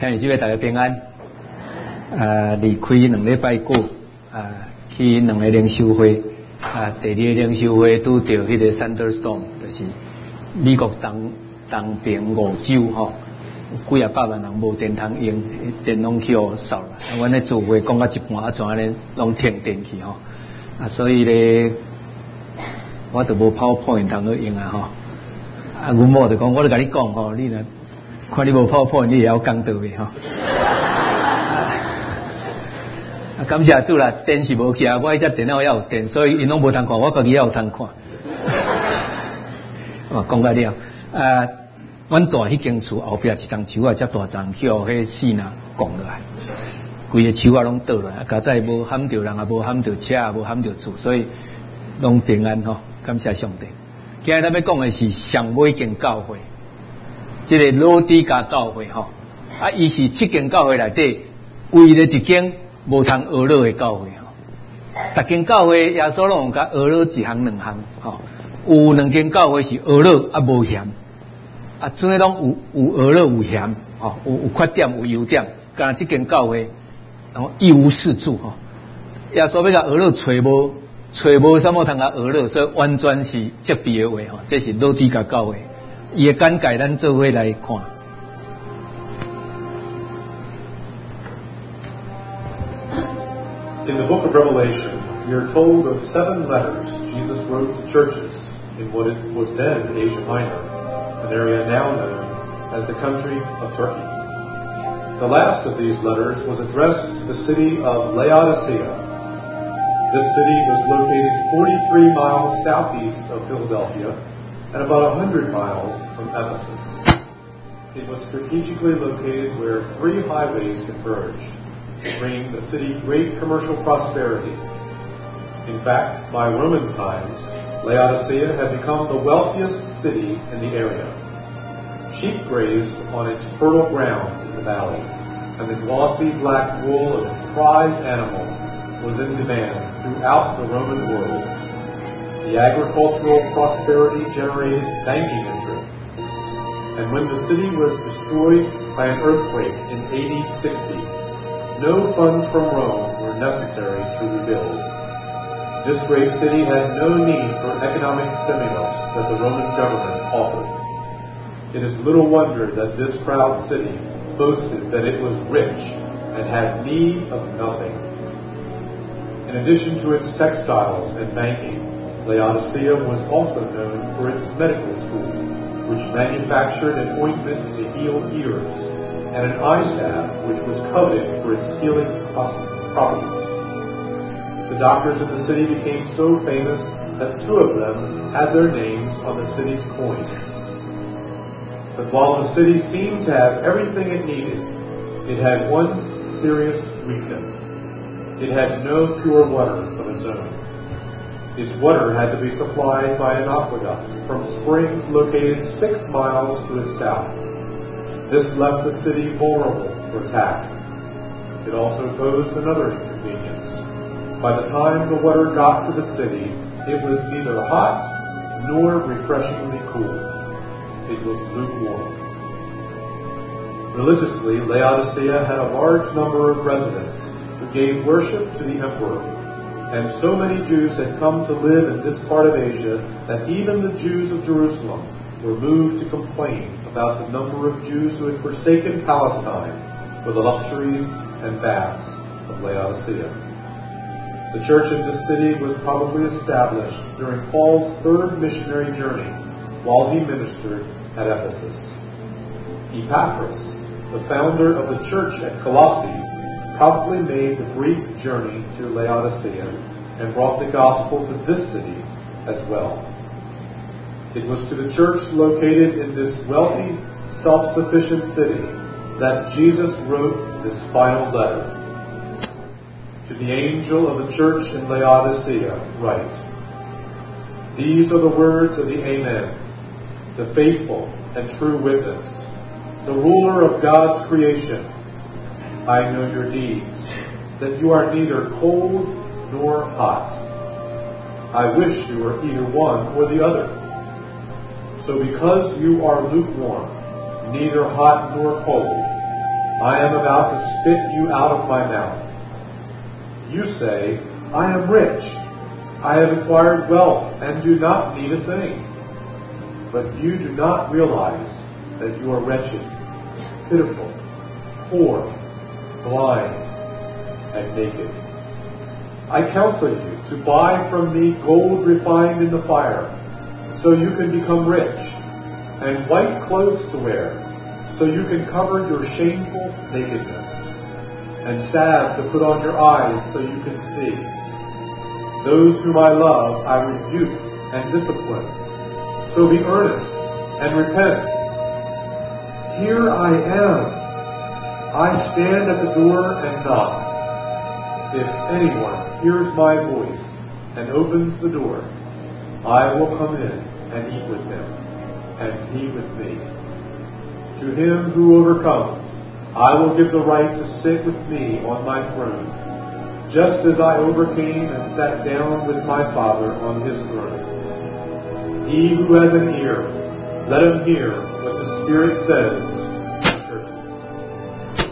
兄弟姊妹大家平安。离开2礼拜过，去2个灵修会，第2个灵修会拄到迄个 thunderstorm， 就是美国东边5州吼，几啊百万人无电通用，电拢去互扫啦。阮咧聚会讲到一半，怎安尼拢停电去吼，所以咧我就无 PowerPoint 通去用吼。阮某就讲，我咧甲你讲吼，你若看你无 PowerPoint， 你也要讲倒去吼。感谢主啦，电是无去啊，我迄只电脑也有电，所以因拢无通看，我家己也有通看。讲到了，阮住迄间厝后壁一丛树啊，遮大丛，去互迄死人降落来，规个树啊拢倒落来，加在无撼着人，也无撼着车，也无撼着厝，所以拢平安吼。感谢上帝。今日咱要讲的是上尾间教会，即个老底嘉教会吼，伊是7间教会内底唯一一间无通学老的教会吼。逐间教会耶稣拢有甲学老一项两项吼，有2间教会是学老无嫌，剩下拢有学老有嫌吼，有缺点有优点，干即间教会然后一无是处吼。耶稣要甲学老找无啥物通甲学老，所以完全是责备的话吼，这是老底嘉教会。伊的简介咱做伙来看。 In the book of Revelation, we are told of 7 letters Jesus wrote to churches in what was then Asia Minor, an area now known as the country of Turkey. The last of these letters was addressed to the city of Laodicea. This city was located 43 miles southeast of Philadelphia and about 100 miles from Ephesus. It was strategically located where 3 highways converged, bringing the city great commercial prosperity. In fact, by Roman times, Laodicea had become the wealthiest city in the area. Sheep grazed on its fertile ground in the valley, and the glossy black wool of its prize animals was in demand throughout the Roman world. The agricultural prosperity generated banking interests, and when the city was destroyed by an earthquake in AD 60, no funds from Rome were necessary to rebuild. This great city had no need for economic stimulus that the Roman government offered. It is little wonder that this proud city boasted that it was rich and had need of nothing. In addition to its textiles and banking, Laodicea was also known for its medical school, which manufactured an ointment to heal ears, and an eye salve which was coveted for its healing properties. The doctors of the city became so famous that 2 of them had their names on the city's coins. But while the city seemed to have everything it needed, it had one serious weakness. It had no pure water of its own. Its water had to be supplied by an aqueduct from springs located 6 miles to its south. This left the city vulnerable for attack. It also posed another inconvenience. By the time the water got to the city, it was neither hot nor refreshingly cool. It was lukewarm. Religiously, Laodicea had a large number of residents who gave worship to the emperor, and so many Jews had come to live in this part of Asia that even the Jews of Jerusalem were moved to complain about the number of Jews who had forsaken Palestine for the luxuries and baths of Laodicea. The church in this city was probably established during Paul's 3rd missionary journey while he ministered at Ephesus. Epaphras, the founder of the church at Colossae, probably made the brief journey to Laodicea and brought the gospel to this city as well. It was to the church located in this wealthy, self-sufficient city that Jesus wrote this final letter. To the angel of the church in Laodicea, write, These are the words of the Amen, the faithful and true witness, the ruler of God's creation. I know your deeds, that you are neither cold nor hot. I wish you were either one or the other. So because you are lukewarm, neither hot nor cold, I am about to spit you out of my mouth. You say, I am rich. I have acquired wealth and do not need a thing. But you do not realize that you are wretched, pitiful, poor, blind, and naked. I counsel you to buy from me gold refined in the fire, so you can become rich, and white clothes to wear, so you can cover your shameful nakedness, and salve to put on your eyes so you can see. Those whom I love I rebuke and discipline. So be earnest and repent. Here I am. I stand at the door and knock. If anyone hears my voice and opens the door, I will come in and eat with him, and he with me. To him who overcomes, I will give the right to sit with me on my throne, just as I overcame and sat down with my Father on his throne. He who has an ear, let him hear what the Spirit says to churches.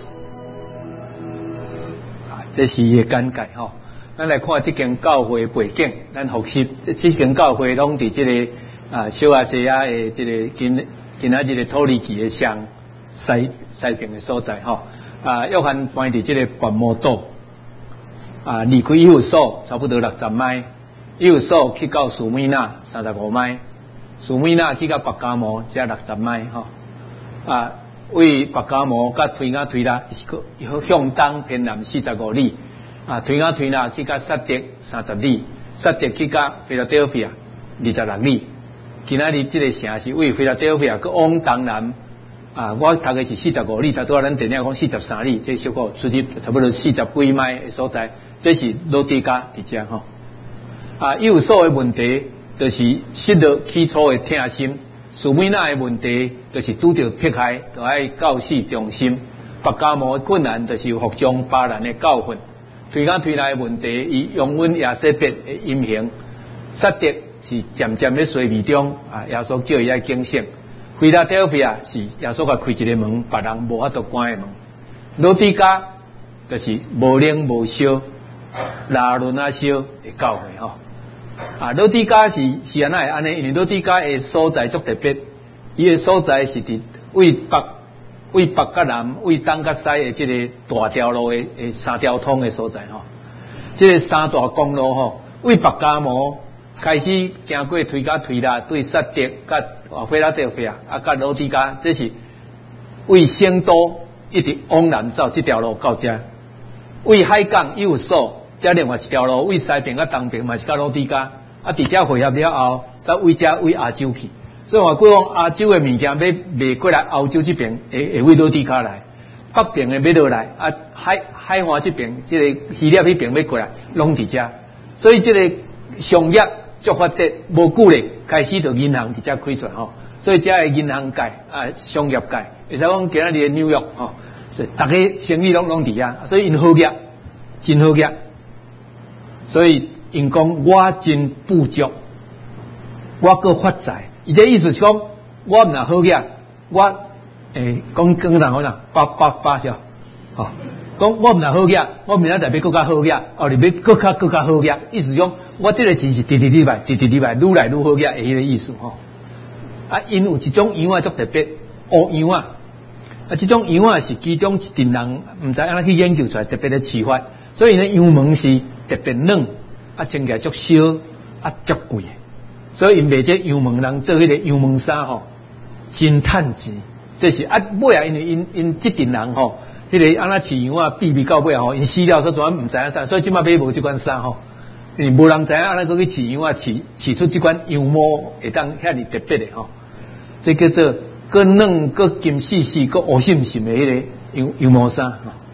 这是伊个简介吼。咱来看这间教会背景，咱复习这间教会拢伫这个小亚细亚的这个今仔日的土耳其的上西边的所在吼。约翰翻伫这个拔摩岛离开以弗所差不多60迈，以弗所去到苏米纳35迈，苏米纳去到拔加摩才60迈吼。为拔加摩甲推雅推拉向东偏南45里。推雅推拉去到萨德30里，萨德去到菲拉德菲亚26里。今仔日这个城是为菲拉德菲亚佮往东南我读的是45里，拄仔咱电影讲43里，这小可出入差不多40几迈的所在，这是老底家伫遮吼。有所的问题就是失落起初的痛心，苏米纳的问题就是拄着迫害，就爱教死忠心。拔加摩的困难就是服从巴兰的教训。推雅推拉的问题，伊拥吻亚瑟别的阴行；萨德是渐渐咧衰微中，耶稣叫伊爱警醒；菲拉德菲亚是耶稣甲开一个门，别人无法度关的门；老底家就是无冷无烧、拉伦啊烧的教会吼。老底家是安那会安尼？因为老底家的所在足特别，伊的所在是伫为北甲南、为东甲西的这个大条路的三条通的所在吼，这个三大公路吼，为北加摩开始经过推雅推拉，对萨德甲菲拉德菲亚甲老底家，这是为圣都一直往南走这条路到遮，为海港有所，再另外一条路为西边甲东边嘛是甲老底家，伫遮汇合了后，再为遮为亚洲去。所以话，讲亚洲的物件要卖过来欧洲这边，会为老底家来；北边的要落来，海岸这边，这个希腊那边要过来，拢伫遮。所以这个商业足发达，无久咧，开始就银行伫遮开出来吼。所以遮的银行界商业界，会使讲今仔日的纽约吼，是大家生意拢伫遮，所以因好业，真好业。所以因讲我真富足，我搁发财。伊这意思是讲，我毋若好业，我讲人讲哪，八少，吼，讲我毋若好业，我明仔载要搁较好业，后日要搁较好业，意思讲，我这个钱是直入来，愈来愈好业的迄个意思吼。因有一种样足特别，乌样这种样是其中一群人毋知安怎去研究出来特别的启发，所以呢，样门是特别软，穿起来足烧，足贵。所以因卖这羊毛人做迄个羊毛衫吼，真趁钱。这是尾因为因这群人吼，迄个安那饲羊比到尾吼，因死了所全毋知影啥，所以即摆买无即款衫吼，因为无人知影安那个去饲羊饲出即款羊毛会当遐尼特别的吼。这叫做搁软搁金细细搁乌深深的迄个羊毛衫吼。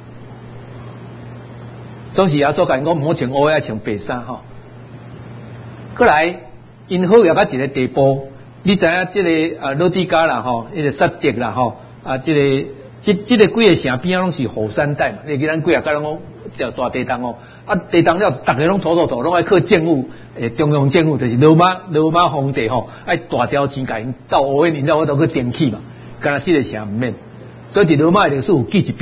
总是耶稣讲，唔好穿乌要穿白衫吼。过来。因好业到一个地步，你知影这个老底家啦吼，迄个萨德啦吼，这个几个城边拢是火山带嘛，你记咱几啊家拢讲大地动哦，地动了，大家拢土，拢爱靠政府中央政府就是罗马皇帝吼，爱大条钱甲因斗乌烟，然后我都去登记嘛，干那这个城毋免，所以伫罗马历史有记一笔，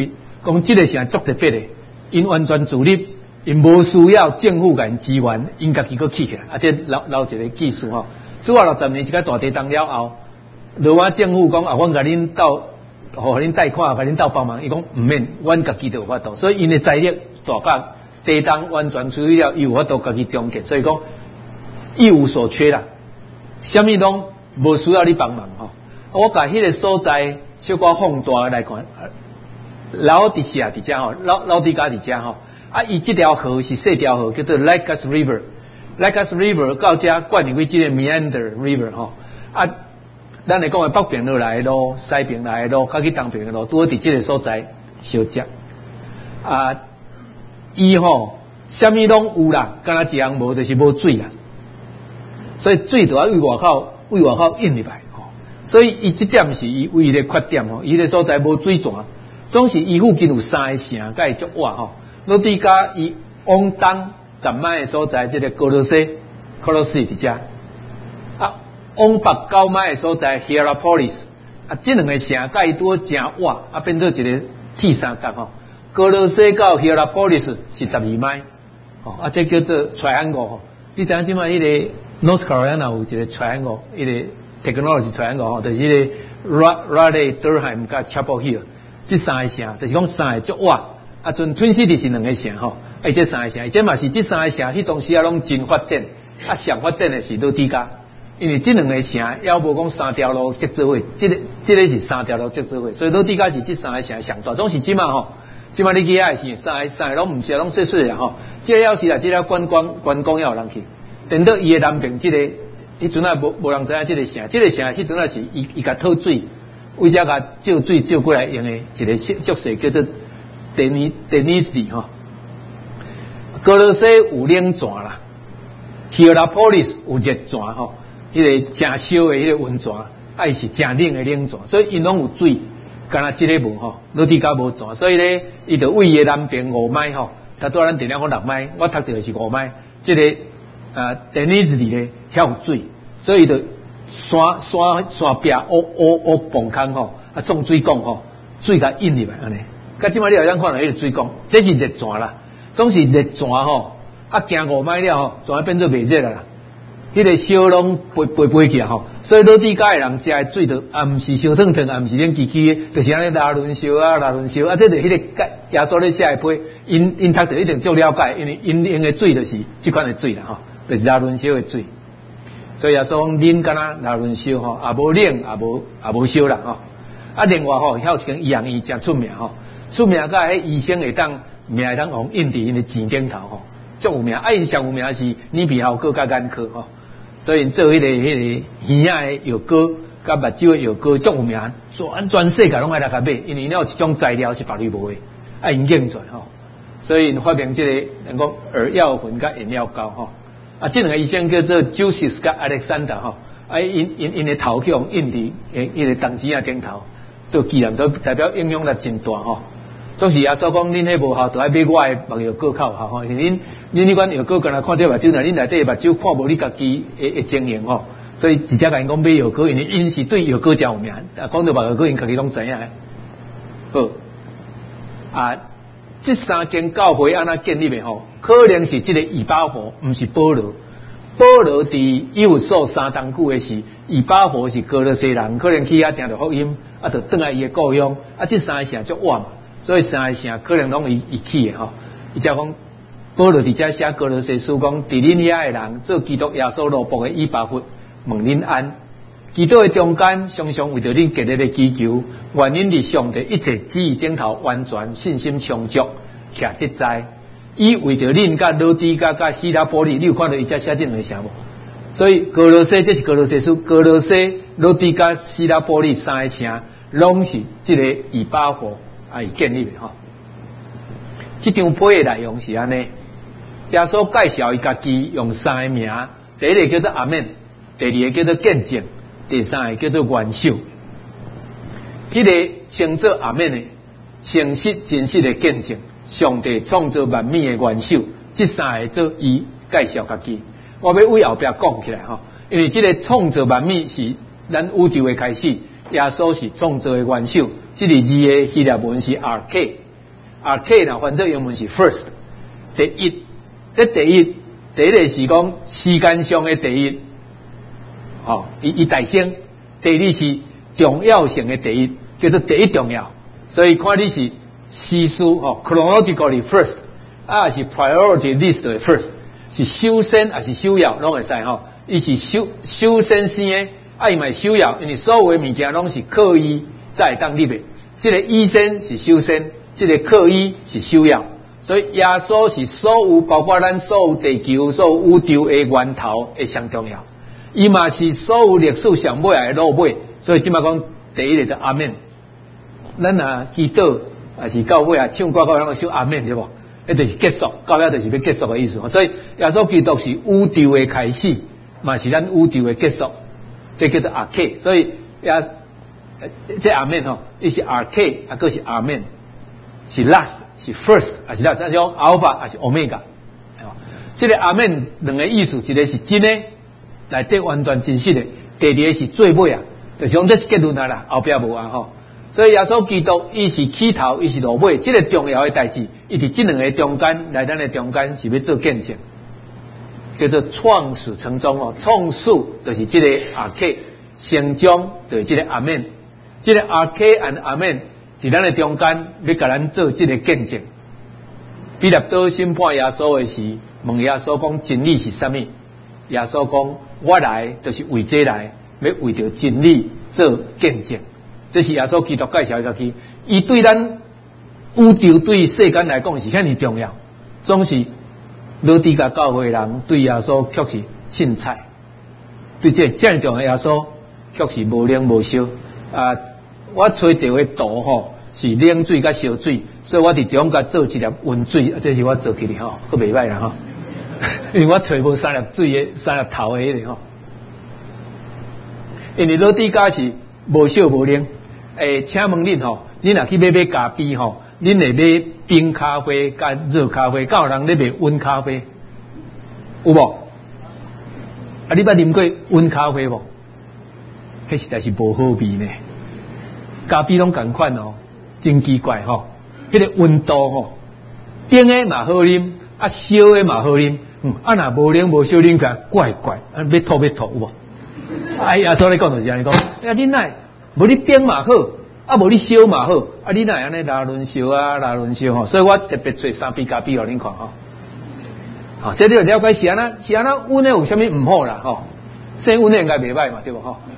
讲这个城足特别的，因完全自立，因无需要政府给因支援，因家己搁起起来。啊，这老一个技术吼，主要60年一个大地震了后，罗马政府讲啊，阮甲恁斗，互恁贷款，甲恁斗帮忙，伊讲毋免，阮家己就有法度，所以因的财力大甲地震完全处理了，伊有法度家己重建，所以讲一无所缺啦，啥物拢无需要你帮忙吼。我甲迄个所在小可放大来看，老底下伫遮吼，老底家伫遮吼，啊，伊即条河是细条河，叫做 Lycus River。Lycus River 到遮灌入去即个 Meander River 吼，啊，咱来讲的北边落来的路、西边来的路、甲去东边的路，拄好伫即个所在相接。啊，伊吼啥物拢有啦，敢若一项无就是无水啦，所以水就要为外口引入来。所以伊即点是伊唯一的缺点吼，伊个所在无水泉，总是伊附近有3个城，甲伊足活吼。罗底加伊往东10迈的所在，即个哥罗西伫遮，啊，往北9迈的所在 Hierapolis， 啊，即两个城甲伊拄真活，啊，变做一个铁三角吼。哥罗西到 Hierapolis 是12迈，吼，啊，这叫做 triangle 吼。你知影即摆迄个 North Carolina 有一个 triangle， 迄个。technology 传个吼，就是迄个 Raleigh、Durham 甲 Chapel Hill， 这3个城，就是讲3个足活，啊，像 Twin City 是2个城吼，啊，这3个城，这嘛是这3个城，迄当时啊拢真发展，啊，上发展的是罗底加，因为这2个城要无讲3条路接做伙，这个是3条路接做伙，所以罗底加是这3个城上大，总是即嘛吼，即嘛你去遐是3个拢毋是拢细细的吼，这个要是啦，这个观光要有人去，等到伊的南边这个。迄阵啊，无人知影即个城，即个城迄阵啊是伊甲讨水，为遮甲照水照过来用的一个俗势叫做Denizli 吼。哥罗西有冷泉啦 ，Hierapolis 有热泉吼，迄个正烧的迄个温泉，啊伊是正冷的冷泉，所以因拢有水，干那即个无吼，罗底加无泉，所以咧伊就位于南边5迈吼，他拄咱定量讲6迈，我读到的是5迈，即个Denizli 咧遐有水。所以就山壁乌崩坑吼，啊种水管吼，水甲引入来安尼。甲即摆你好像看到迄个水管，这是热泉啦，总是热泉吼，啊行5迈了吼，泉变做袂热啦。迄个烧拢飞起来吼，所以罗底加的人食的水就啊，毋是烧烫烫，啊毋是冷气气的，就是安尼拉轮烧，啊，啊，这就迄个耶稣咧写的批，因读着一定足了解，因为因用的水就是即款的水啦吼，就是拉轮烧的水。所以也说冷敢若拉轮烧吼，也无冷也无烧啦吼。啊，另外吼，遐有一间医院医真出名吼，出名甲迄医生会当命会当往印地因的钱顶头吼，足有名。啊，因上有名是耳鼻喉科甲眼科吼，所以做迄个耳仔的药膏甲目睭的药膏足有名，全世界拢爱来甲买，因为有一种材料是别地无的，啊因用出来吼，所以发明这个人讲耳药粉甲眼药膏吼。啊，这2个医生叫做 Joseph 甲 Alexander 吼，啊，因的头去用印地迄个铜钱啊顶头做纪念，所以代表影响力真大吼。总是也所讲，恁迄无效，就爱买我的目药膏靠效吼。因为恁迄款药膏，干那看到目睭，若恁内底目睭看无你家己的情形吼，所以直接甲因讲买药膏，因为因是对药膏真有名。啊，讲到目药膏，因家己拢知影。好，啊。这3间教会安那建立的吼，可能是这个以巴弗，毋是保罗。保罗伫以弗所3当久的是以巴弗是哥罗西人，可能去遐听到福音，啊，就转来伊的故乡。啊，这3个城足活嘛，所以3个城可能拢伊起的吼。伊才讲保罗伫遮写哥罗西书讲，伫恁遐的人做基督耶稣罗卜的以巴弗，问恁安。基督的中间，常常为着恁极力的祈求，愿恁伫上帝一切旨意顶头完全信心充足，徛得在。伊为着恁甲罗底加甲希拉波利，你有看到伊遮写这2个城无？所以哥罗西，这是哥罗西书，哥罗西、罗底加、希拉波利3个城，拢是这个以巴弗伊建立的吼。这张批的内容是安尼，耶稣介绍伊家己用3个名，第一个叫做阿门，第2个叫做见证。第3个叫做元首，迄个称作阿门的诚实真实的见证，上帝创造万物的元首，这3个做伊介绍家己。我要为后壁讲起来吼，因为这个创造万物是咱宇宙的开始，耶稣是创造的元首。这个字的希腊文是 arche， arcade 呢，反正英文是 first， 第一。这第一个是讲时间上的第一，哦，伊大声。第二是重要性的第一，叫做第一重要。所以看你是时序chronologically first， 是 priority list 的 first， 是首先还是首要，拢会使伊是首先先的，伊嘛首要，因为所有的物件拢是刻意才会当立的。这个医生是首先，这个刻意是首要。所以耶稣是所有包括咱所有地球、所有宇宙的源头的上重要，伊嘛是所有历史上尾的落尾。所以即马讲第一个就阿门。咱祈祷也是到尾唱歌到人唱阿门对无？迄就是结束，到遐就是要结束的意思。所以耶稣基督是宇宙的开始，嘛是咱宇宙的结束，这叫做阿 K。所以这阿门伊是阿 K， 还佫是阿门。是 last 是 first 还是 last， 那种 alpha 还是 omega， 这个阿门两个意思，一个是真的，内底完全真实的；第二个是最尾就是讲这是结论啦，后壁无所以耶稣基督伊是起头，伊是落尾，这个重要的代志，伊伫这两个中间，来咱的中间是要做见证，叫做创始成终创始就是这个阿 K， 成终就是这个阿门，这个阿 K and 阿门。伫咱的中间，要甲咱做这个见证。彼得多审判耶稣的时，问耶稣讲真理是啥物？耶稣讲：我来就是为这来，要为着真理做见证。这是耶稣基督介绍下去，伊对咱宇宙对世间来讲是遐尼重要。总是老底甲教会人对耶稣却是凊彩，对这样重要耶稣却是无冷无烧我吹到的图是冷水甲烧水，所以我伫中间做一粒温水，这是我做起的佫袂歹啦因为我吹无三粒水的三粒头的迄个因为老底家是无烧无冷。请问恁恁若去买咖啡恁会买冰咖啡甲热咖啡，敢有人咧卖温咖啡？有无？你捌啉过温咖啡无？迄实在是无好味呢。咖啡拢同款真奇怪迄个温度冰的嘛好啉，烧的嘛好啉，若无冷无烧啉起来怪怪，要吐有无？耶稣咧讲就是安尼讲，恁哪无你冰嘛好，无你烧嘛好，恁哪安尼拉轮烧拉轮烧所以我特别做3杯咖啡互恁看这你就了解是安那温的有啥物唔好啦生温的应该袂歹嘛对无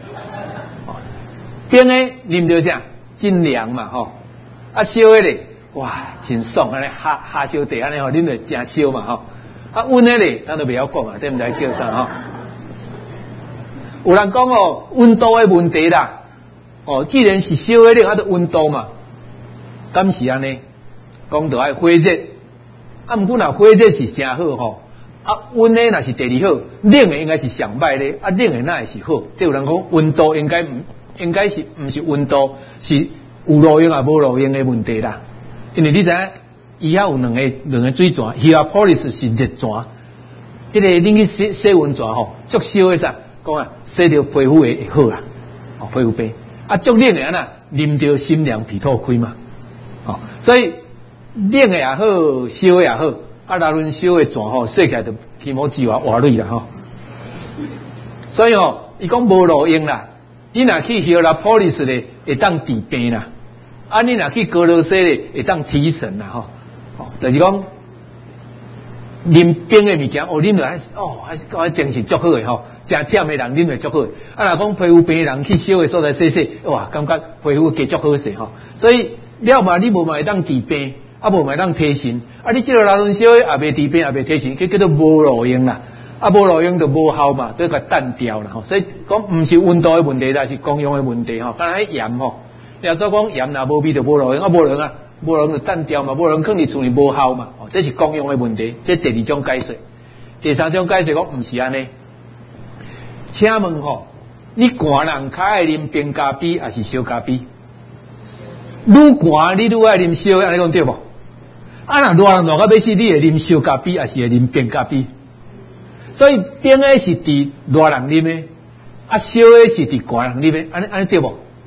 冰的啉着啥？真凉嘛烧的咧，哇，真爽安尼下烧茶安尼啉着真烧嘛温的咧，咱都袂晓讲对毋知叫啥有人讲温度的问题啦既然是烧的咧，就温度嘛，敢是安尼？讲着爱火热，毋过若火热是真好温的若是第二好，冷的应该是上歹咧冷的哪会是好？即有人讲温度应该是毋是温度，是有路用无路用的问题啦。因为你知影，伊遐有两个水泉 ，Hierapolis 是热泉，迄个恁去洗温泉足烧的啥？讲洗着皮肤会好啦，皮肤病。足冷的啉着心凉脾土开嘛。所以冷的也好，烧的也好，拉轮烧的泉洗起来就起毛之外活水啦所以伊讲无路用啦。你若去 Hierapolis 咧，会当治病啦；你若去哥罗西咧，会当提神啦就是讲啉冰的物件，啉落精神足好诶真忝的人啉会足好。若讲皮肤病的人去烧的所在洗，哇，感觉皮肤加足好势所以了嘛，你无嘛会当治病，无嘛会当提神。你即个拉轮烧也袂治病，也袂提神，叫做无路用啦。无路用就无效嘛，都甲淡掉啦所以讲毋是温度的问题啦，是功用的问题敢若迄盐耶稣讲盐若无味就无路用无路用就淡掉嘛，无路用放伫厝里无效嘛这是功用的问题。这第二种解释。第三种解释讲毋是安尼。请问你寒人较爱啉冰咖啡还是烧咖啡？愈寒你愈爱啉烧，安尼讲对无？若热人热到要死，你会啉烧咖啡还是会啉冰咖啡？所以冰的是伫热人啉的，烧的是伫寒人啉的，安尼对无？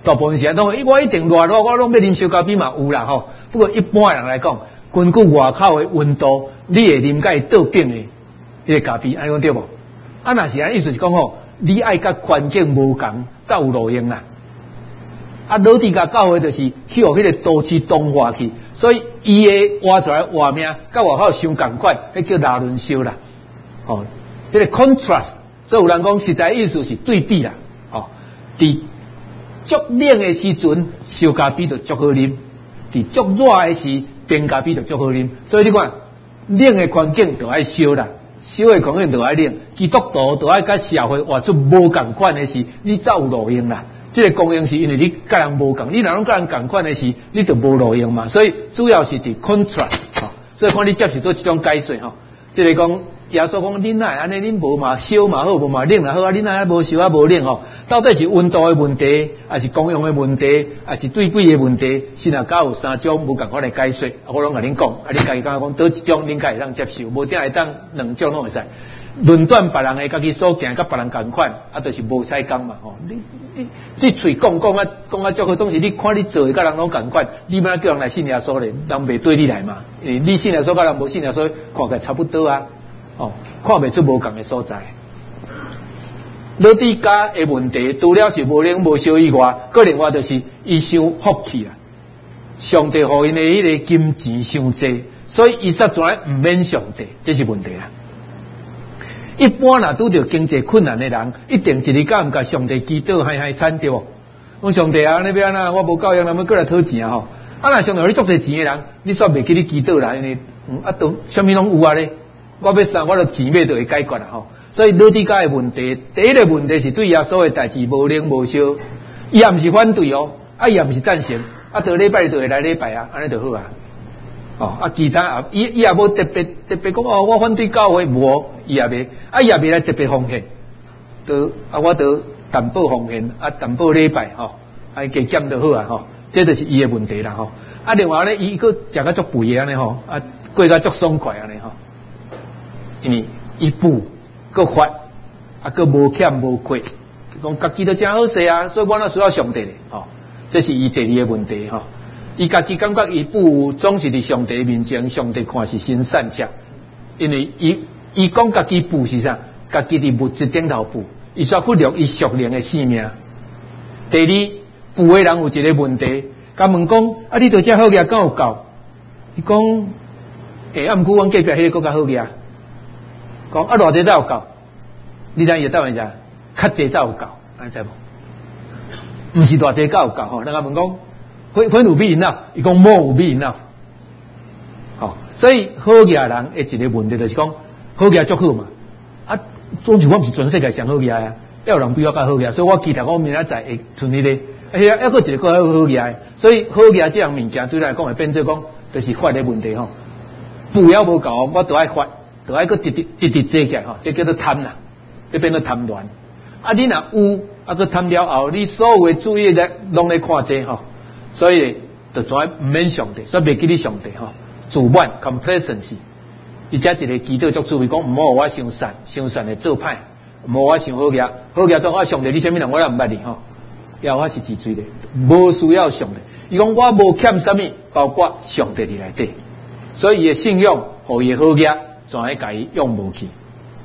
大部分时间拢我一定热，我拢要啉烧咖啡嘛有啦吼。不过一般人来讲，根据外口的温度，你会啉甲伊倒冰的迄个咖啡，安尼讲对无？啊，若是安意思是讲吼，你爱甲环境无共，才有路用啦。啊，老底甲教会就是去互迄个都市同化去，所以伊的挖出来画面，甲外口相共款，迄叫拉伦烧啦。哦，迄个 contrast， 所以有人讲实在意思是对比啦。哦，伫足冷的时阵，烧咖啡就足好啉；伫足热的时，冰咖啡就足好啉。所以你看，冷的环境就爱烧啦，烧的环境就爱冷。基督徒就爱甲社会活出无共款的时，你才有路用啦。这个供应是因为你甲人无共，你若拢甲人共款的时，你就无路用嘛。所以主要是伫 contrast， 吼、哦，所以看你接受做这种解说吼。即个讲耶稣讲，恁哪安尼恁无嘛烧嘛好，无嘛冷嘛好啊？恁哪无烧啊无冷吼？到底是温度的问题，还是供应的问题，还是对比的问题？是若甲有三种无共款的解说，我拢甲恁讲，啊，恁家己讲倒一种恁家会当接受，无定会当两种拢会使。论断别人的家己所行，甲别人共款，啊，就是无采讲嘛吼。你嘴讲啊，足好，总是你看你做的甲人拢共款，你要叫人来信耶稣咧，人袂对你来嘛。你信耶稣甲人无信耶稣，看起来差不多啊。哦，看袂出无共的所在。老底家的问题，除了是无冷无烧以外，个另外就是伊伤福气啦。上帝互因的迄个金钱伤济，所以伊实在毋免上帝，这是问题啦。一般若拄着经济困难的人，一定一日甲毋甲上帝祈祷嗨惨对无？讲上帝啊，那边啊，我无够用，咱要过来讨钱啊吼。啊，若上帝有你足侪钱的人，你煞袂记你祈祷啦，因为都啥物拢有啊咧。我要啥，我著钱买就会解决啦吼。所以老底家的问题，第一个问题是对耶稣的代志无冷无烧，伊也毋是反对哦，啊伊也毋是赞成，啊倒礼拜就会来礼拜啊，安尼就好啊。哦，啊，其他啊，伊也无特别讲哦，我反对教会无，伊也袂，啊，伊也袂来特别奉献，都啊，我都担保奉献，啊，担保礼拜吼，啊，加减就好啊吼，这就是伊的问题啦吼。啊，另外咧，伊佫食甲足肥的安尼吼，啊，过甲足爽快安尼吼，因为伊补佫发，啊，佫无欠无亏，讲家己都真好势啊，所以我哪需要上帝咧吼，这是伊第二个问题吼。伊家己感觉伊补总是伫上帝面前，上帝看是真善巧，因为伊讲家己补是啥？家己伫物质顶头补，伊煞忽略伊属灵的性命。第二，补的人有一个问题，甲问讲啊，你对这好业敢有够？伊讲，啊，毋过阮隔壁迄个更较好业，讲啊，偌济才有够？你知伊答案是啥？较济才有够，安知无？毋是偌济才有够吼，人家问讲。when 有比 enough， 伊讲 more 有比 enough， 好，所以好业人的一个问题就是讲好业足好嘛，啊，总之我毋是全世界上好业啊，要有人比我较好业，所以我期待我明仔载会顺利咧，还有一个更好业，所以好业这样物件对咱来讲会变做讲，就是发的问题吼，不要无够，我都爱发，都爱个直坐起来吼，这叫做贪啦，这变做贪婪，啊，你若有啊个贪了后，你所有的注意力拢咧看这吼。所以就全毋免上帝，所以袂记你上帝吼，自满 complacency， 伊遮一个祈祷足注意讲，毋好我伤善的做歹，毋好我伤好业，好业做我上帝你啥物人我也毋捌你吼，要我是自罪的，无需要上帝。伊讲我无欠啥物，包括上帝伫内底，所以伊的信用互伊的好业，全会甲伊用无去。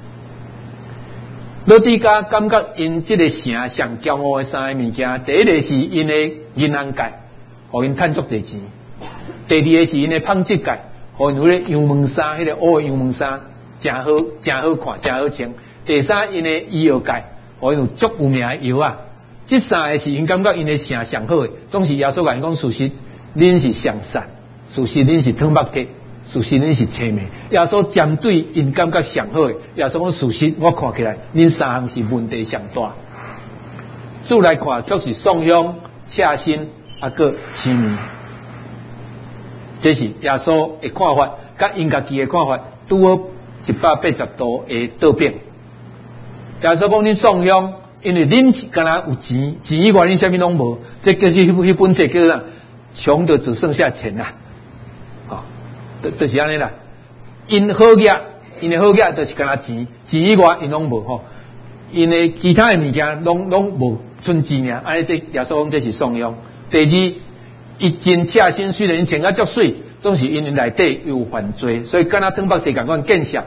老底家感觉因即个城上骄傲的三个物件，第一个是因的银行界。互因趁足侪钱，第二个是因的纺织界，互因迄个羊毛衫，迄个乌的羊毛衫，真好看，真好穿。第三，因的医药界，互因有足有名的药啊。这三个是因感觉因的城上好的，总是耶稣甲因讲事实，恁是上善，事实恁是汤目铁，事实恁是青梅。耶稣针对因感觉上好的，耶稣讲事实，我看起来恁三项是问题上大。主来看，却是送香、恰心。啊，个痴迷，这是耶稣的看法，甲因家己的看法，拄好180度的倒变。耶稣讲恁送香，因为恁敢若有钱，钱以外恁啥物拢无，这就是迄本册叫啥？穷的只剩下钱啦，啊，就是安尼啦。因好业，因的好业就是敢若钱，钱以外因拢无吼，因的其他的物件拢无存钱尔，安尼这耶稣讲这是颂扬。第二，伊真赤身，虽然因穿甲足水，总是因为内底有犯罪，所以敢若汤北地共款见识。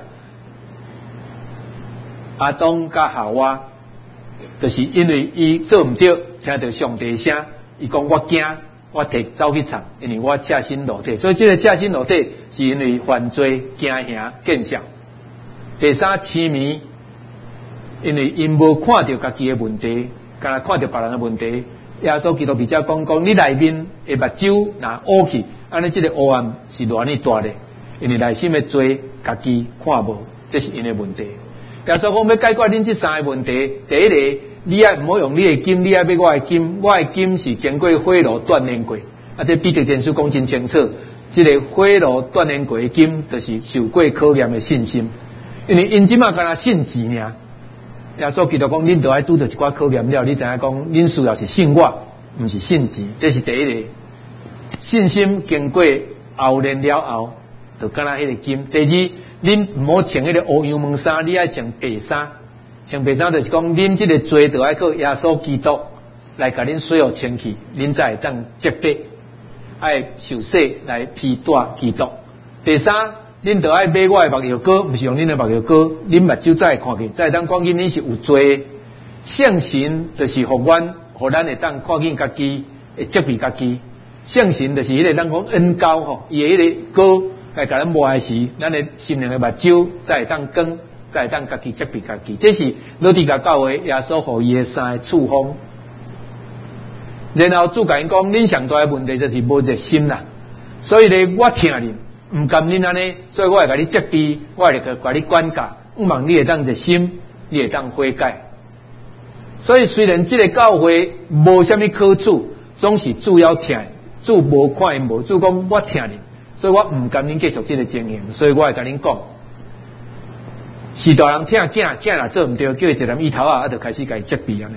阿当甲夏娃，就是因为伊做毋对，听到上帝声，伊讲我惊，我摕走去藏，因为我赤身裸体，所以这个赤身裸体是因为犯罪惊吓见识。第三，痴迷，因为因无看到家己的问题，敢若看到别人的问题。耶稣基督伫遮讲，你内面的目睭若乌去，安尼这个黑暗是偌尼大咧，因为内心的罪家己看无，这是因的问题。耶稣讲要解决恁这三个问题，第一个，你爱唔好用你的金，你爱要我的金，我的金是经过火炉锻炼过。啊，这彼得前书讲真清楚，这个火炉锻炼过的金，就是受过考验的信心。因为因即马干那信钱尔。耶稣基督讲，恁都爱拄到一寡考验了，你知影讲，恁需要是信我，毋是信钱，这是第一个。信心经过熬炼了后，就敢若迄个金。第二，恁毋好穿迄个乌羊毛衫，你爱穿白衫。穿白衫就是讲，恁即个罪就爱靠耶稣基督来甲恁水互清去，恁才会当洁白，爱受洗来披戴基督。第三，恁就爱买我的目药膏，毋是用恁的目药膏，恁目睭才会看见，才会当看见恁是有罪。圣神就是互咱会当看见家己，会责备家己。圣神就是迄个咱讲恩膏吼，伊的迄个膏来甲咱抹的时，咱的心灵的目睭才会当光，才会当家己责备家己。这是老底甲教会耶稣互伊的三个处方。然后主甲因讲，恁上大的问题就是无热心啦，所以咧我听恁。唔甘恁安尼，所以我会甲你责备，我会甲你管教，毋望你会当热心，你会当悔改。所以虽然这个教会无啥物可主，总是主要听，主无看因无，主讲我听恁，所以我唔甘恁继续这个经营，所以我会甲恁讲，是大人听囝，囝若做唔对，叫伊一粒伊头啊，就开始甲伊责备安尼。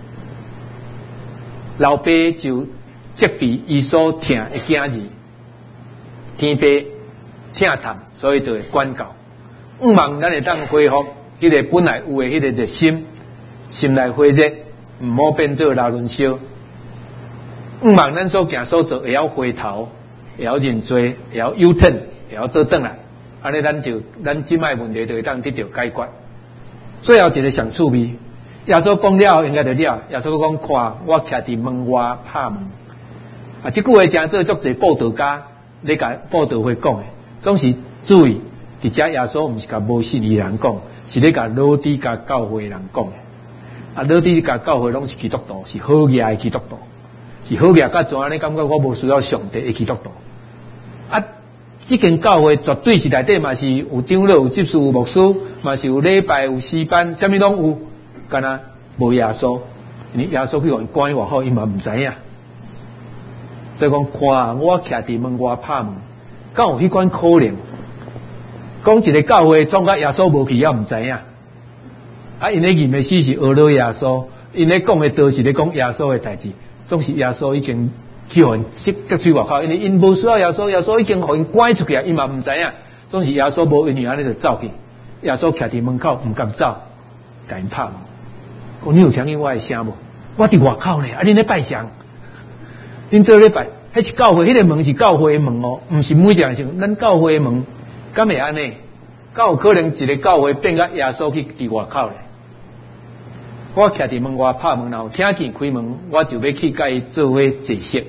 老爸就责备伊所听的囝儿，天父。听谈，所以就会管教。毋望咱会当恢复迄个本来有的迄个热心，心内火热，毋好变做拉轮烧。毋望咱所行所做会晓回头，会晓认罪，会晓忧疼，会晓倒转来。安尼咱即摆问题就会当得到解决。最后一个上趣味，耶稣讲了应该就了。耶稣讲看我徛伫门外拍门。啊，即句话真做足侪报道家咧甲报道会讲的。总是注意，伫遮耶稣毋是甲无信的人讲，是咧甲老底甲教会的人讲的。啊，老底甲教会拢是基督徒，是好嘢的基督徒，是好嘢甲怎安尼感觉我无需要上帝的基督徒。啊，这间教会绝对是内底嘛是有长老、有执事、有牧师，嘛是有礼拜、有诗班，啥物拢有，干那无耶稣。因为耶稣去互因关偌好，伊嘛毋知影。所以讲，看我徛伫门外拍门。敢有迄款可能？讲一个教会创甲耶稣无去，也毋知影。啊，因咧认为是学了耶稣，因咧讲的都是咧讲耶稣的代志，总是耶稣已经去互因得罪外口，因为因无需要耶稣，耶稣已经互因赶出去啊，因嘛毋知影。总是耶稣无因为安尼就走去，耶稣徛伫门口毋敢走，甲因拍门。讲你有听见我的声无？我伫外口咧，啊，恁咧拜神，恁做咧拜。迄是教会，迄个门是教会的门哦，毋是每一样像咱教会的门，敢会安尼？敢有可能一个教会变甲耶稣去伫外口咧？我徛伫门外拍门，然后听见开门，我就要去甲伊做伙坐席。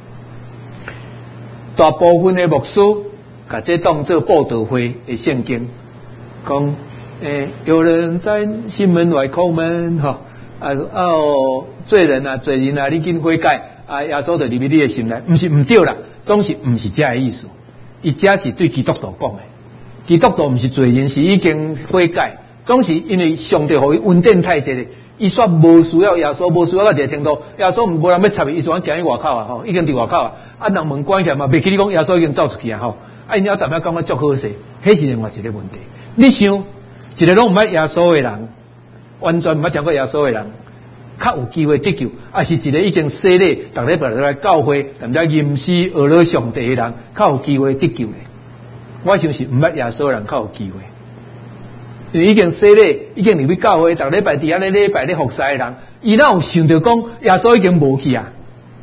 大部分的牧师甲这当做布道会的圣经，讲有人在心门外叩门，吼罪人啊，罪人啊，你紧悔改。啊！耶稣就入去你的心内，毋是毋对啦，总是毋是这个意思。伊这是对基督徒讲的，基督徒毋是罪人，是已经悔改。总是因为上帝互伊恩典太济咧，伊煞无需要耶稣，无需要到一个程度。耶稣无人要插伊，伊怎样行去外口啊？吼，已经伫外口啊！啊，人门关起来嘛，袂记你讲耶稣已经走出去啊！吼，啊，因了淡仔讲我足好势，迄是另外一个问题。你想，一个拢毋捌耶稣的人，完全毋捌听过耶稣的人。较有机会得救，啊是一个已经洗礼，逐礼拜来教会，但在吟诗学了上帝的人，较有机会得救咧。我想是毋捌耶稣的人较有机会。 因为已经洗礼，已经入去教会，逐礼拜伫遐咧礼拜咧服侍的人，伊哪有想到讲耶稣已经无去啊？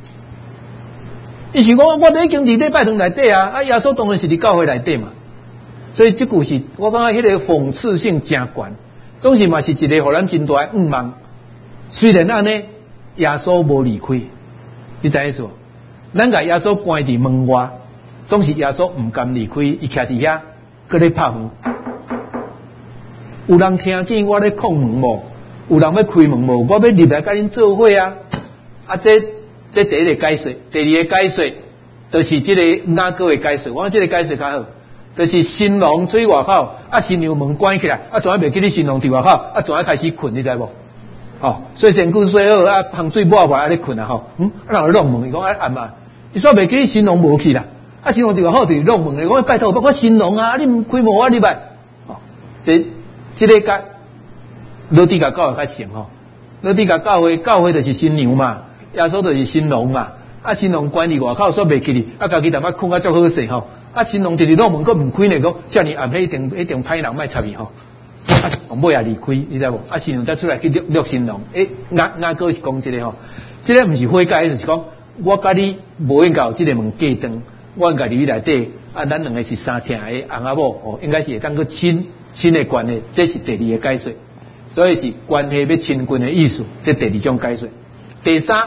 伊想讲，我都已经伫礼拜堂内底啊，啊，耶稣当然是伫教会内底嘛。所以这句是我感觉迄个讽刺性真悬，总是嘛是一个互咱真大的愿望。虽然安尼，耶稣无离开，你知意思无？咱甲耶稣关伫门外，总是耶稣唔甘离开，伊徛伫遐，搁咧拍门。有人听见我咧叩门无？有人要开门无？我要入来甲恁做伙啊！啊，这第一个解释，第二个解释，就是这个哪个的解释？我讲这个解释较好，就是新郎出外口，啊，新娘门关起来，啊，怎啊袂记你新郎伫外口，啊，怎啊开始困，你知无？哦，所以身躯洗好，啊，香水抹完，啊，咧困啊吼，啊，人来弄门，伊讲啊暗啊，伊说袂记你新郎无去啦，啊，新郎伫外口伫弄门，我讲拜托，我新郎啊，你唔开门我入来，哦，这个甲老底甲教会较像吼，老底甲教会就是新娘嘛，耶稣就是新郎嘛，啊，新郎关伫外口说袂记你，啊，家己淡薄困啊足好势吼，啊，新郎伫伫弄门佫唔开呢，讲遮尔暗，迄一定歹人莫插伊吼。啊，王母也离开，你知无？啊，新郎才出来去约新郎。雅哥是讲这个吼，这个唔是悔改，就是讲我甲你无应该有这个门隔断，我应该入去内底。啊，咱两个是相疼的翁仔某，哦，应该是会当个亲的关系，这是第二个解释。所以是关系要亲近的意思，这第二种解释。第三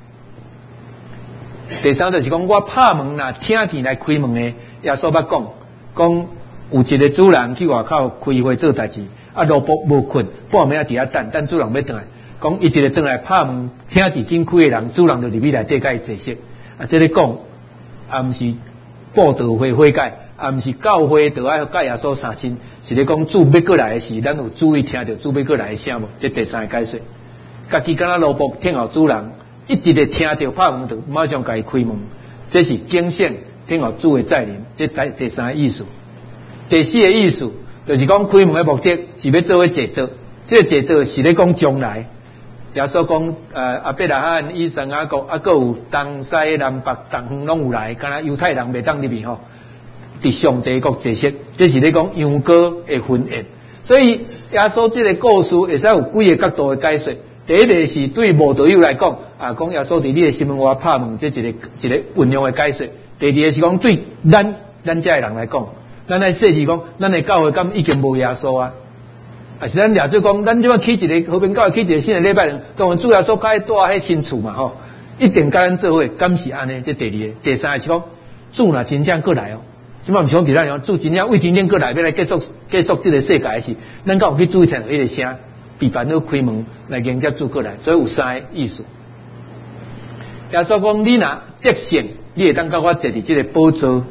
就是讲我拍门啦，听见来开门的，耶稣捌讲有一个主人去外口开会做代志。啊，罗卜无困，半暝啊伫遐等主人要转来，讲伊一个转来拍门，听见紧开的人，主人就入去内底甲伊坐息。啊，这个讲，啊毋是布道会悔改，啊毋是教会就爱甲耶稣相亲，是咧讲主要过来的时，咱有注意听到主要过来的声无？这第三个解释。家己敢若罗卜听候主人，一直咧听到拍门，就马上甲伊开门，这是警醒听候主的再临，这第三个意思。第四个意思。就是讲开门的目的是要做伙坐道，这个坐道是咧讲将来。耶稣讲阿伯拉罕、以撒、雅各，啊，各有东西南北东方拢有来，敢若犹太人袂当入去吼，伫上帝国坐息，这是咧讲羊羔的婚宴。所以耶稣这个故事会使有几个角度的解释。第一个是对无道友来讲，讲耶稣伫你的心门外拍门，这一个运用的解释。第二个是讲对咱这的人来讲。咱来说是讲，咱的教会敢已经无耶稣啊？啊是咱掠做讲，咱即摆起一个和平教会起一个新的礼拜堂，当然主耶稣该住喺新厝嘛吼，一定甲咱做伙，敢是安尼？这第二个，第三个是讲，主若真正过来哦，即摆毋想伫咱讲，主真正为天天过来，要来结束这个世界时，咱敢有去注意听到迄个声，比烦恼开门来迎接主过来，所以有三个意思。耶稣讲，你若得胜，你会当甲我坐伫这个宝座。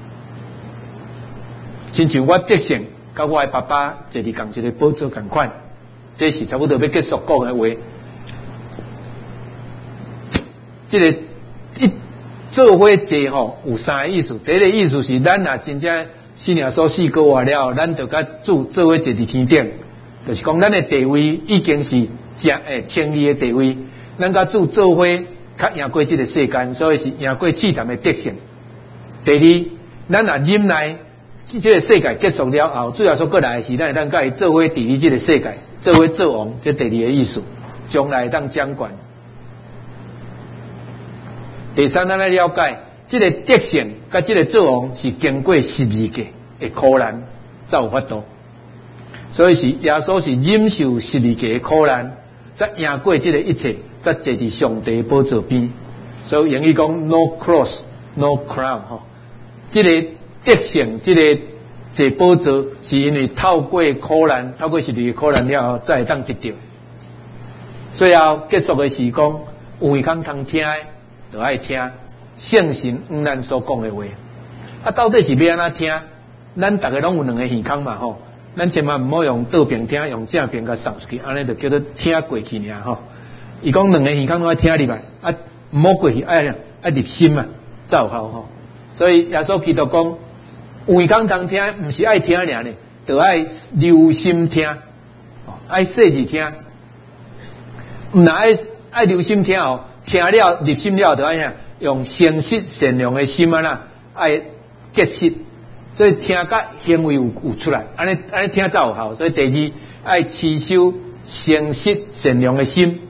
亲像我得胜，甲我的爸爸坐伫共一个宝座共款，这是差不多要结束讲的话。这个一做伙坐吼，有三个意思。第一个意思是，咱若真正信耶稣死过活了，咱就甲主做伙坐伫天顶，就是讲咱的地位已经是称义的地位，咱甲主做伙较赢过这个世间，所以是赢过试探的得胜。第二，咱若忍耐。这个世界结束了后，主要说过来的时，咱会当甲伊做伙治理这个世界，做伙做王，这第二个意思，将来当掌管。第三，咱来了解，这个得胜甲这个做王是经过12个的苦难才有法度，所以是耶稣是忍受12个的苦难，才赢过这个一切，才坐伫上帝宝座边。所以英语讲 no cross no crown 吼，这个。得胜这个坐宝座，是因为透过苦难，透过12个苦难了后，才会当得到。最后结束的是讲，有耳孔通听的，就爱听圣神咱所讲的话。啊，到底是要安怎听？咱大家拢有两个耳孔嘛吼，咱千万唔好用倒边听，用正边甲送出去，安尼就叫做听过去尔吼。伊讲两个耳孔拢爱听入来，啊，唔好过去，爱入心嘛，才有效吼。所以耶稣基督讲。有耳孔通听，唔是爱听尔呢，就爱留心听，爱细致听。唔那爱留心听哦，听了入心了，就爱用诚实善良的心啊啦，爱结实， 所以听甲行为有出来，安尼听才有效。所以第二，爱持守诚实善良的心。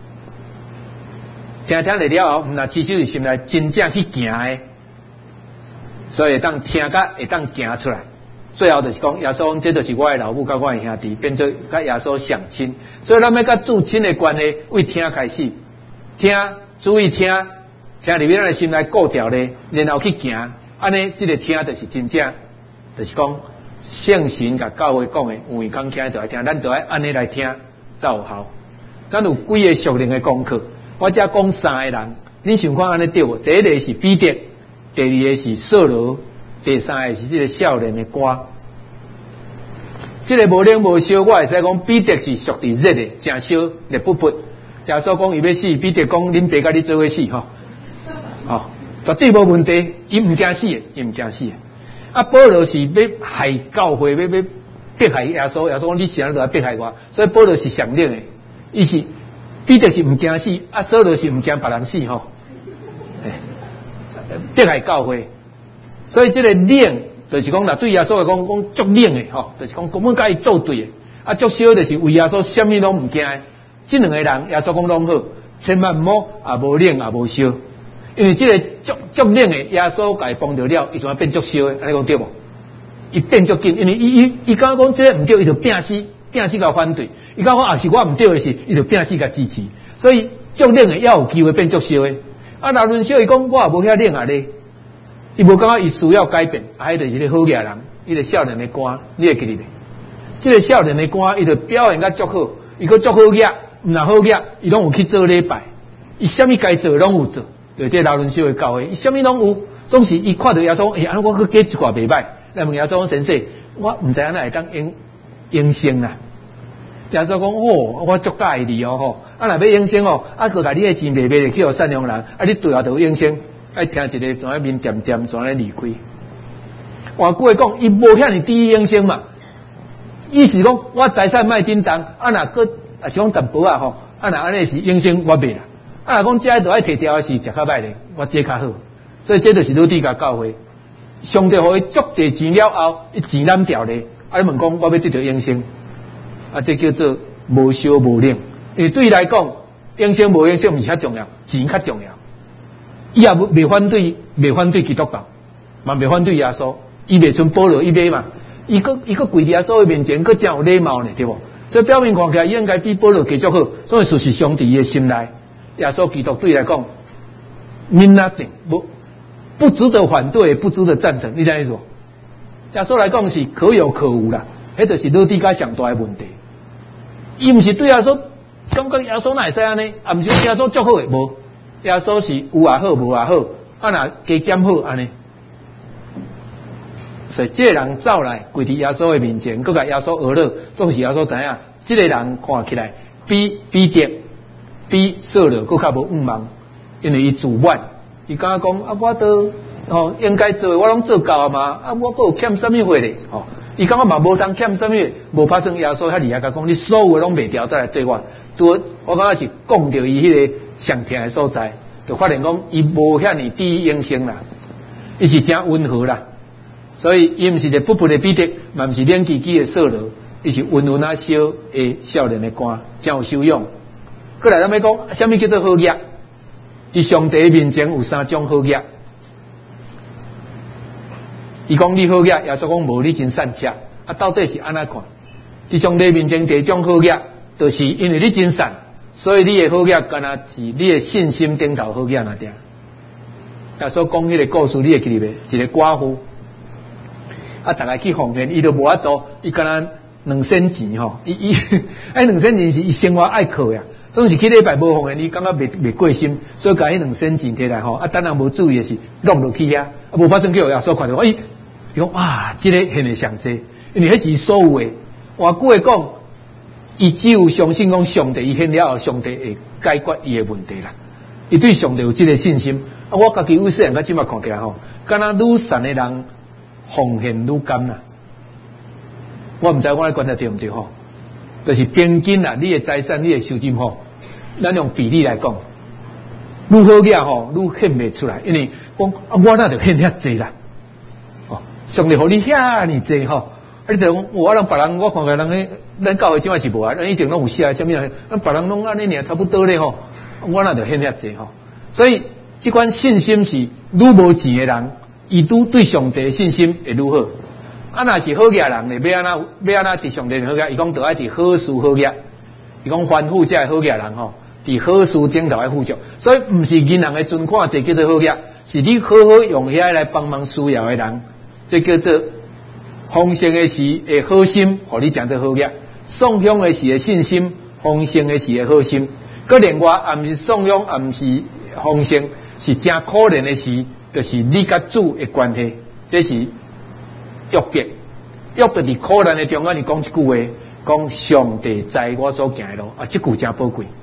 听来了后，毋若持守伫心内，真正去行的，所以会当听甲会当行出来。最后就是讲，耶稣讲，这就是我的老母甲我的兄弟，变做甲耶稣相亲。所以咱要甲至亲的关系，为听开始，听，注意听，听入面咱的心内固调咧，然后去行。安尼，这个听就是真正，就是讲圣神甲教会讲的，有讲听就爱听，咱就爱安尼来听，才有效。咱有几个属灵的功课。我只讲3个人，你想看安尼对无？第一个是彼得，第二个是扫罗，第三个是这个少年的歌。这个无冷无烧，我会使讲彼得是属于热的，真烧热不不。耶稣讲伊要死，彼得讲恁爸甲你做伙死吼，绝对无问题，伊毋惊死的，伊毋惊死的。啊，保罗是要害教会，要迫害耶稣，耶稣讲你是安怎来迫害我？所以保罗是上冷的，伊是。彼得是毋惊死，啊，扫罗是毋惊别人死吼，迫害教会，所以这个冷就是讲啦，对耶稣来讲足冷的吼，就是讲根本甲伊作对的，啊，足烧就是为耶稣什么拢毋惊的，这两个人耶稣讲拢好，千万毋好也无冷也无烧，因为这个足冷的耶稣甲伊帮着了，伊就变足烧的，安尼讲对无？伊变足紧，因为伊刚讲这个毋对，伊就拼死甲反对。伊讲也是我毋对的事，伊就拼死甲支持。所以足冷的也有机会变足烧的。啊，老伦小伊讲我也无遐冷啊咧，伊无感觉伊需要改变，迄就是个好野人，迄个少年的歌，你会记得袂？这个少年的歌，伊就表现甲足好，伊个足好野，毋若好野，伊拢有去做礼拜，伊啥物该做拢有做。对这老伦小的教会，伊啥物拢有，总是伊看到耶稣，安尼我去加一寡袂歹。来问耶稣讲先生，我毋知影哪会当应生啦。耶稣讲我足介意你吼，啊若要应生啊，佮甲你的钱卖卖去互善良人，啊你对后就应生，爱听一个怎面点点怎离开。换句话讲，伊无遐尼第一应生嘛，意思讲我财产卖叮当，啊若佮是讲淡薄啊吼，啊若安尼是应生我卖啦，啊若讲这都爱摕掉的是食较歹咧，我这较好，所以这就是老底甲教会。上帝互伊足济钱了后，伊钱揽掉咧，啊！你问讲我要得到永生，啊，这叫做无烧无冷。因为对伊来讲，永生无永生毋是较重要，钱较重要。伊也未反对基督教，嘛未反对耶稣，伊未像保罗伊买嘛，伊个跪伫耶稣的面前，佫真有礼貌呢，对无？所以表面看起来伊应该比保罗继续好，所以事实上伫伊的心内，耶稣基督对伊来讲 ，mean nothing， 不值得反对，不值得赞成，你知意思无？耶稣来讲是可有可无啦，迄就是老底家上大的问题。伊毋是对耶稣感觉耶稣哪会使安尼，也毋是耶稣足好诶，无。耶稣是有也好，无也好，啊若加减好安尼。所以这个人走来跪伫耶稣的面前，佮甲耶稣学了，总是耶稣知影，这个人看起来比彼得、比扫罗佮较无五忙，因为伊自满，伊敢讲啊，我都应该做，我拢做够啊嘛，啊我佮有欠什么货咧？伊感觉嘛无通欠什么，无发生耶稣遐厉害，甲讲你所有拢袂调再来对我，我感觉是讲到伊迄个上疼的所在，就发现讲伊无遐尼第一应声啦，伊是真温和啦。所以，伊毋是一个不服的彼得，嘛毋是冷叽叽的扫罗，伊是温文啊小的少年的官，真有修养。过来咱要讲，什么叫做好业？伫上帝面前有3种好业。伊讲你好业，耶稣讲无你真善车，啊，到底是安怎看？伫上帝面前第一种好业，就是因为你真善，所以你的好业，干那是你的信心顶头好业那点。耶稣讲迄个故事，你会记得袂？一个寡妇。啊！大家去奉献，伊都无法度，伊敢若2仙钱吼，伊2仙钱是伊生活爱靠呀，总是去礼拜无奉献，伊感觉袂过心，所以甲迄2仙钱摕来吼，啊，等人无注意的是落落去遐，啊，无发生叫耶稣看到，伊讲哇，这个献的上济，因为迄是所有的。换句话讲，伊只有相信讲上帝，伊献了后，上帝会解决伊的问题啦。伊对上帝有这个信心。啊，我家己有细汉甲即马看起来吼，敢若愈善的人。奉献愈甘啦，我毋知我咧观察对毋对吼，就是平均啦，你的财产、你的收入吼，咱用比例来讲，愈好个吼，愈献袂出来，因为讲啊，我那就献遐济啦， 上帝互你遐尼济吼，你就讲我人别人我看个人咱教会即摆是无啊，咱以前拢有写啥物啊，咱别人拢安尼尔差不多咧吼，我那就献遐济吼。所以即款信心是愈无钱的人，伊拄对上帝的信心会愈好。啊，若是好业人咧，要安怎伫上帝好业？伊讲着爱伫好事好业，伊讲凡夫才系好业人吼，伫好事顶头爱富足。所以毋是银行的存款这叫做好业，是你好好用遐来帮忙需要的人，这叫做丰盛的时的好心，互你讲做好业；送香的时的信心，丰盛的时的好心。佮另外，也毋是送香，也毋是丰盛，是真可怜的时，就是你甲主的关系，这是。约伯伫苦难的中间，伊讲一句话，讲上帝知我所行的路，啊，这句真宝贵。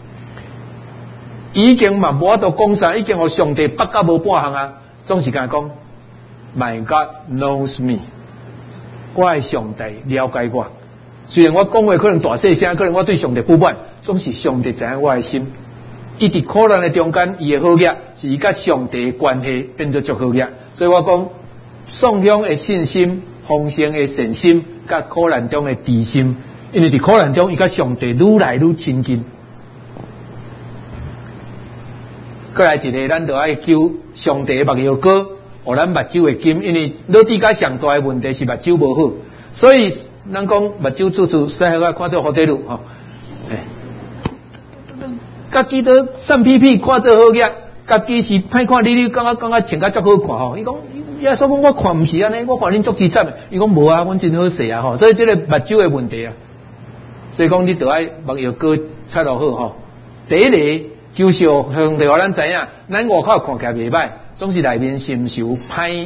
已经嘛无法度讲啥，已经互上帝绑到无半项啊，总是甲讲 ，My God knows me， 我的上帝了解我。虽然我讲话可能大细声，可能我对上帝不满，总是上帝知影我的心。伊伫苦难的中间，伊的好业是伊甲上帝的关系变做足好业，所以我讲。送香的信心、丰盛的善心，甲苦难中的知心，因为伫苦难中，伊甲上帝愈来愈亲近。过来一个，咱就爱求上帝的目药膏，互咱目睭会金，因为老底甲上大的问题是目睭无好，所以咱讲目睭处处使好啊，看做好地路吼。家己都散屁屁，看做好业，家己是歹看你感觉穿甲足好看吼。伊讲。耶稣讲我看毋是安尼，我看恁足智惨的。伊讲无啊，阮真好势啊吼。所以这个目睭的问题啊，所以讲你着爱目药膏擦落好吼。第一个就是上帝互咱知影，咱外口看起来袂歹，总是内面是毋是有歹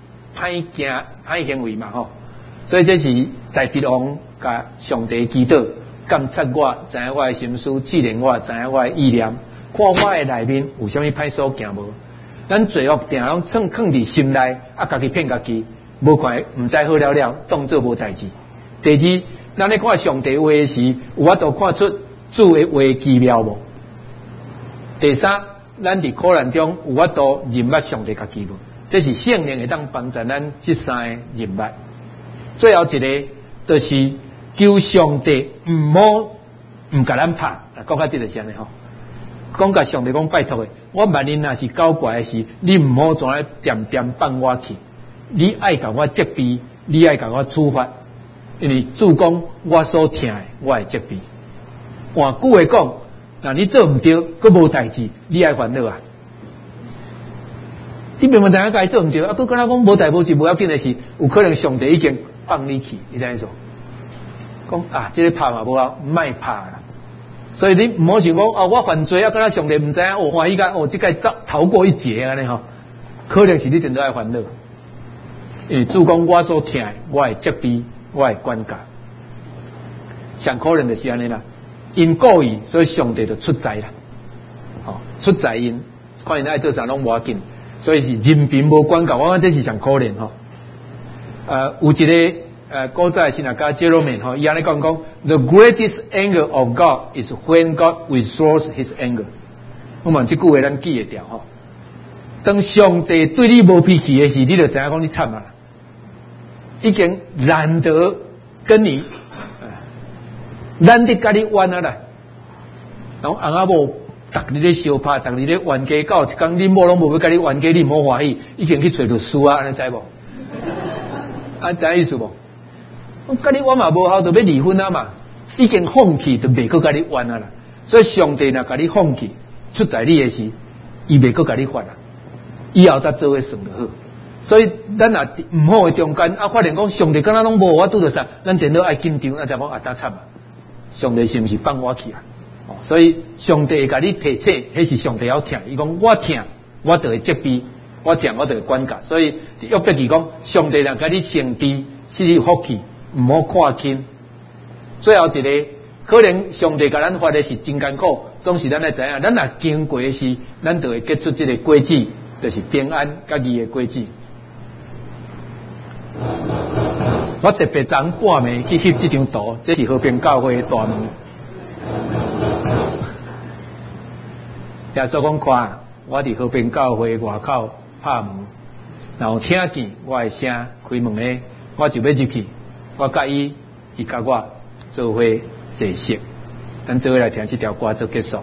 行为嘛吼。所以这是大帝王甲上帝祈祷，监察我，知影我的心思，指令我，知影我的意念，看我的内面有啥物歹所行无。咱罪恶定拢囥伫心内，啊，家己骗家己，无看毋知好了了，当做无代志。第二，咱咧看上帝话的时，有法度看出主的话奇妙无？第三，咱伫苦难中有法度认捌上帝家己无？这是圣灵会当帮助咱这三个认捌。最后一个就是求上帝毋甲咱拍，讲到这就是安尼吼。讲甲上帝讲拜托的，我万一若是搞怪的事，你毋好总来点点放我去，你爱甲我责备，你爱甲我处罚，因为主讲我所听的，我会责备。换句话讲，那你做毋对，佫无代志，你爱烦恼啊！你明明大家该做毋对，啊，佫敢若讲无代无志无要紧的事，有可能上帝已经放你去，你知影说？讲啊，这个拍嘛无效，莫拍啦。所以你唔好想讲哦，我犯罪啊，敢若上帝唔知影，我欢喜甲这个逃过一劫安尼吼，可能是你真正爱烦恼。因为主讲我所听的，我会责备，我会管教。上可能就是安尼啦，因故意，所以上帝就出在啦，出在因，看因爱做啥拢无要紧，所以是人品无管教，我讲这是上可怜吼。有一个。古早的神学家 Jerome 吼，伊安尼讲，The greatest anger of God is when God withdraws His anger。我问这句话咱记会掉吼。当上帝对你无脾气的时，你就知影讲你惨啊，已经难得跟你，难得甲你冤啊啦。然后翁仔某逐日咧相拍，逐日咧冤家到一天，你某拢无要甲你冤家，你唔好欢喜，已经去找律师啊，安尼知无？啊，知意思无？甲你冤嘛无效，就要离婚啊嘛，已经放弃，就袂阁甲你冤啊啦。所以上帝若甲你放弃，出在你的时，伊袂阁甲你发啊，以后再做伙算就好。所以咱若毋好的中间，啊，发现讲上帝敢若拢无我拄着啥，咱电脑爱紧张，啊，就讲啊，打惨啊，上帝是毋是放我去啊？所以上帝会甲你提醒，迄是上帝要听。伊讲我听，我就会责备；我听，我就会管教。所以约伯记讲，上帝若甲你先知，是你福气。唔好看轻。最后一个，可能上帝甲咱发的是真艰苦，总是咱来知影，咱若经过的是，咱就会结出这个果子，就是平安甲义的果子。我特别昨半暝去翕这张图，这是和平教会的大门。耶稣讲看，我伫和平教会外口拍门， 然后听见我的声开门咧，我就要入去。我甲伊甲我做伙坐席，咱做伙来听这条歌做结束。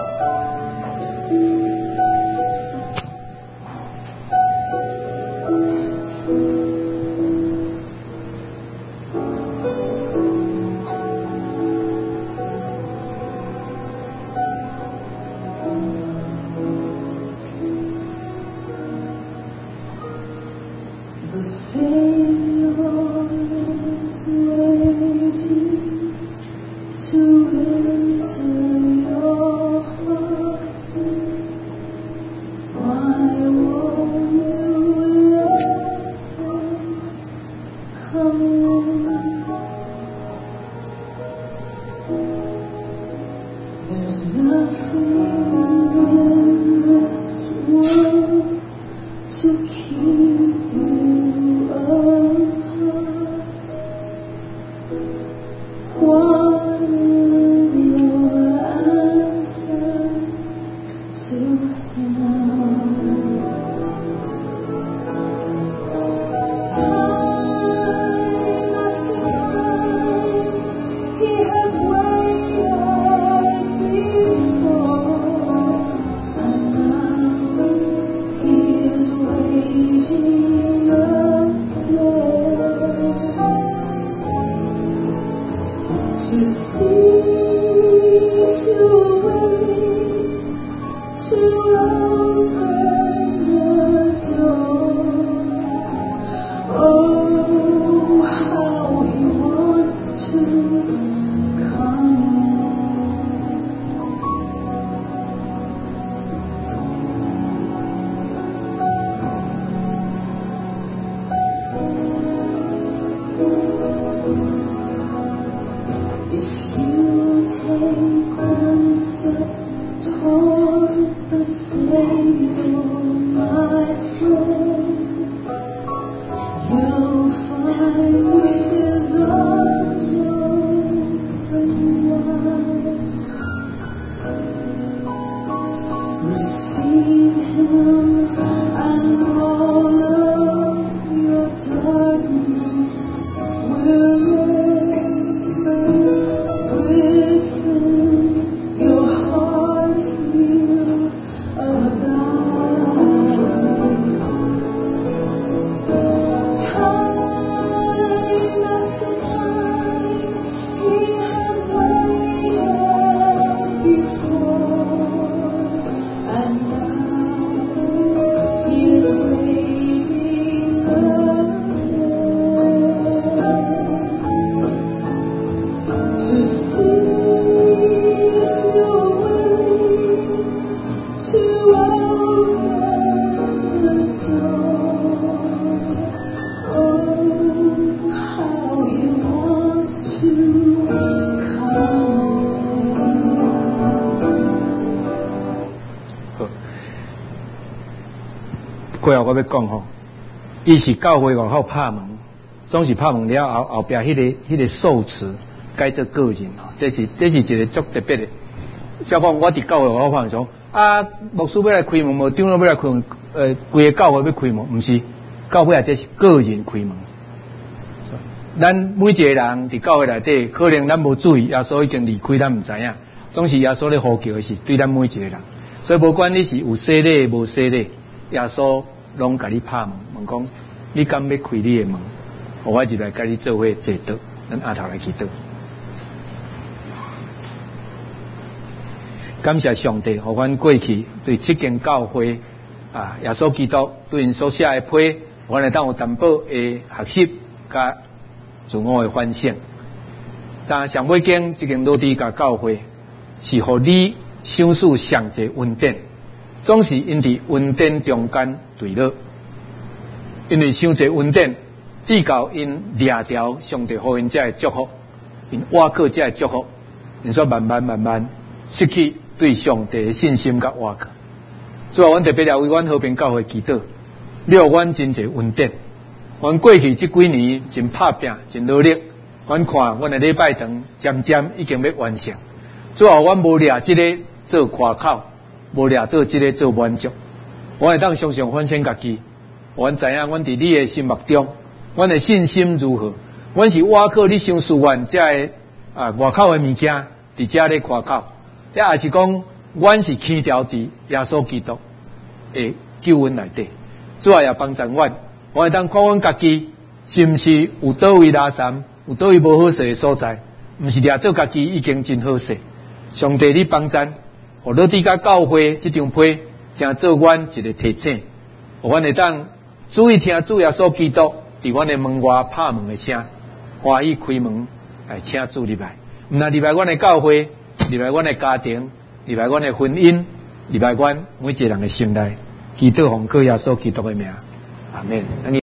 过后我要讲吼，伊是教会外口拍门，总是拍门了后边迄个受词改做个人吼，这是一个足特别的。像讲我伫教会外口拍门说啊，牧师要来开门，无长老要来开门，规个教会要开门，毋是教会这是个人开门。咱每一个人伫教会内底，可能咱无注意，耶稣已经离开，咱毋知影。总是耶稣咧呼叫的是对咱每一个人，所以无管你是有洗礼无洗礼，耶稣拢甲你拍门，问讲你敢要开你的门，互我入来甲你做伙坐倒，咱下头来祈祷。感谢上帝，互阮过去对这间教会啊，耶稣基督对因所写的批，阮来当有淡薄的学习甲自我的反省。但上尾间这间罗底甲教会是互你想事上侪稳定，总是因伫稳定中间对落，因为伤侪稳定，至到因掠条上帝互因遮的祝福，因挖靠遮的祝福，因说慢慢失去对上帝的信心甲挖靠。所以阮特别了为阮和平教会祈祷，你互阮真侪稳定。阮过去这几年真拍拼，真努力，阮看阮的礼拜堂渐渐已经要完成。最后阮无掠这个做夸口，无掠做这个做满足，我会当常常反省家己， 阮知影，阮伫你的心目中，阮的信心如何？阮是倚靠你上思愿这外口的物件，伫遮咧夸口，也是讲，阮是牵条伫耶稣基督的救恩内底。主啊，也帮助阮会当看阮家己是毋是有倒位拉散，有倒位无好势的所在，毋是掠做家己已经真好势。上帝，你帮助，互你伫甲教会这张批，正做阮一个提醒，互阮会当注意听主耶稣基督伫阮的门外拍门的声，欢喜开门来请主入来，毋但入来阮的教会，入来阮的家庭，入来阮的婚姻，入来阮每一个人的心内。祈祷奉靠耶稣基督的名，阿免。